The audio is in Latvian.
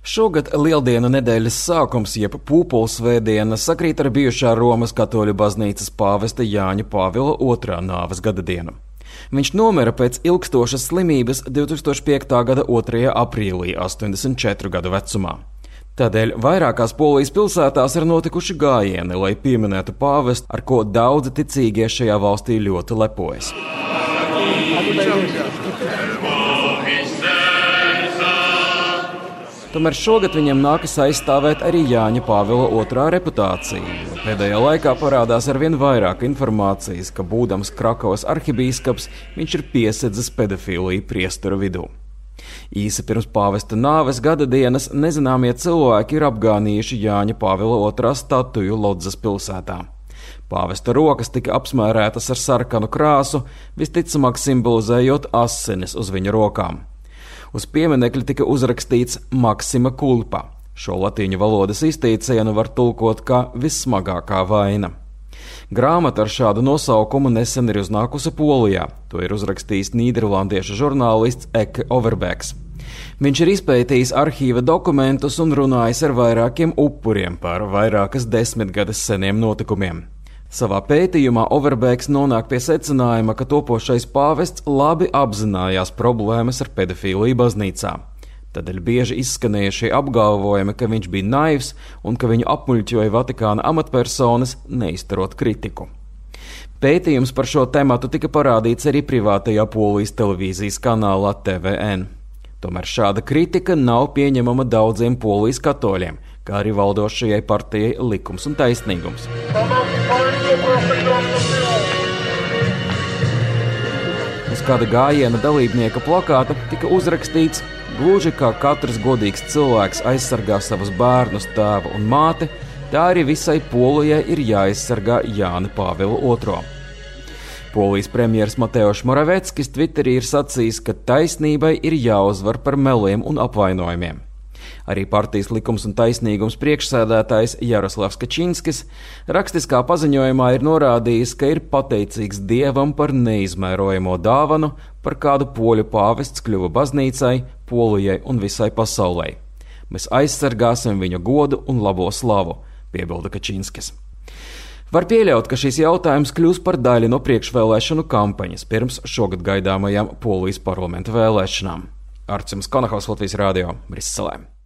Šogad Lieldienu nedēļas sākums, jeb Pūpolsvētdiena, sakrīt ar bijušā Romas katoļu baznīcas pāvesta Jāņa Pāvila II nāves gadadienu. Viņš nomira pēc ilgstošas slimības 2005. gada 2. aprīlī, 84 gadu vecumā. Tādēļ vairākās Polijas pilsētās ir notikuši gājieni, lai pieminētu pāvestu, ar ko daudzi ticīgie šajā valstī ļoti lepojas. Tomēr šogad viņam nākas aizstāvēt arī Jāņa Pāvila II reputāciju, jo pēdējā laikā parādās arvien vairāk informācijas, ka būdams Krakavas arhibīskaps, viņš ir piesedzis pedofīliju priesteru vidū. Īsi pirms pāvesta nāves gadadienas nezināmie cilvēki ir apgānījuši Jāņa Pāvila II statuju Lodzas pilsētā. Pāvesta rokas tika apsmērētas ar sarkanu krāsu, visticamāk simbolizējot asinis uz viņa rokām. Uz pieminekļa tika uzrakstīts Maxima culpa. Šo latīņu valodas izteicienu var tulkot kā vissmagākā vaina. Grāmata ar šādu nosaukumu nesen ir uznākusi Polijā. To ir uzrakstījis nīderlandiešu žurnālists Eke Overbeks. Viņš ir izpētījis arhīva dokumentus un runājis ar vairākiem upuriem par vairākas desmitgades seniem notikumiem. Savā pētījumā Overbeks nonāk pie secinājuma, ka topošais pāvests labi apzinājās problēmas ar pedofīliju baznīcā. Tādēļ bieži izskanēja šie apgalvojumi, ka viņš bija naivs un ka viņu apmuļķoja Vatikāna amatpersonas, neizturot kritiku. Pētījums par šo tematu tika parādīts arī privātajā Polijas televīzijas kanālā TVN. Tomēr šāda kritika nav pieņemama daudziem Polijas katoļiem, kā arī valdošajai partijai Likums un taisnīgums. Uz kāda gājiena dalībnieka plakāta tika uzrakstīts: gluži kā katrs godīgs cilvēks aizsargā savus bērnus, tēvu un māti, tā arī visai Polijai ir jāaizsargā Jāni Pāvilu II. Polijas premjers Mateusz Moraveckis Twitterī ir sacījis, ka taisnībai ir jāuzvar par meliem un apvainojumiem. Arī partijas Likums un taisnīgums priekšsēdētājs Jaroslavs Kačinskis rakstiskā paziņojumā ir norādījis, ka ir pateicīgs Dievam par neizmērojamo dāvanu, par kādu poļu pāvests kļuva baznīcai, Polijai un visai pasaulei. Mēs aizsargāsim viņa godu un labo slavu, piebilda Kačinskis. Var pieļaut, ka šis jautājums kļūs par daļu no priekšvēlēšanu kampaņas pirms šogad gaidāmajām Polijas parlamenta vēlēšanām. Arcims Konahaus, Latvijas radio, Briselē.